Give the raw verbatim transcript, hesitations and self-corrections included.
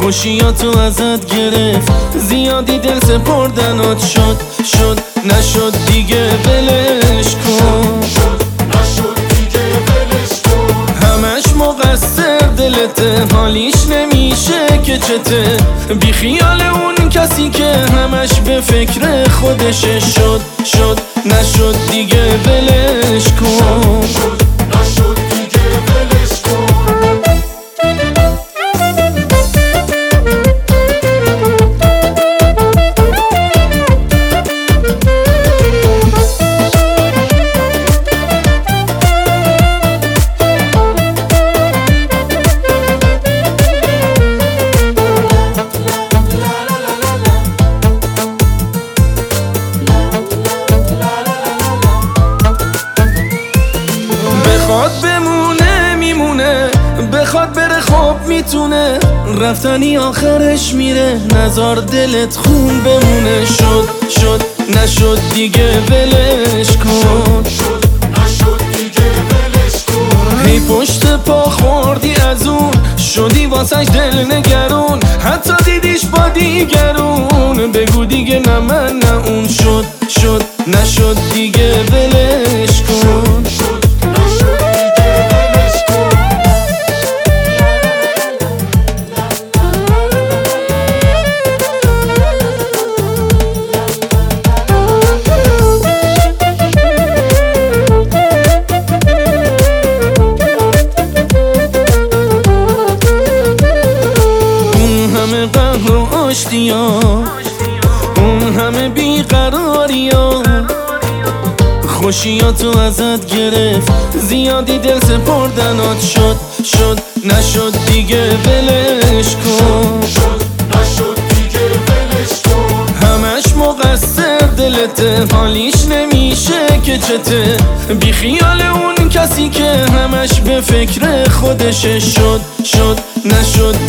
خوشیاتو ازت گرفت، زیادی دل سپردنات شد شد نشد دیگه ولش کن، نشد دیگه ولش کن. همش مقصر دلته، حالیش نمیشه که چته، بی خیال اون کسی که همش به فکر خودشه. شد شد نشد دیگه ولش کن، نشد دیگه ولش کن. بخواد بمونه میمونه، بخواد بره خب میتونه، رفتنی آخرش میره، نزار دلت خون بمونه. شد شد نشد دیگه ولش کن، نشد دیگه ولش کن. هی پشت پا خوردی از اون، شدی واسش دل نگرون، حتی دیدیش با دیگرون، بگو دیگه نه من نه اون. شد شد نشد دیگه ولش کن. قهر و آشتیا، اون همه بیقراریا، خوشیاتو ازت گرفت، زیادی دل سپردنات شد شد نشد دیگه ولش کن، نشد دیگه ولش کن. همش مقصر دلته، حالیش نمیشه که چته، بی خیال اون کسی که همش به فکر خودشه. شد شد نشد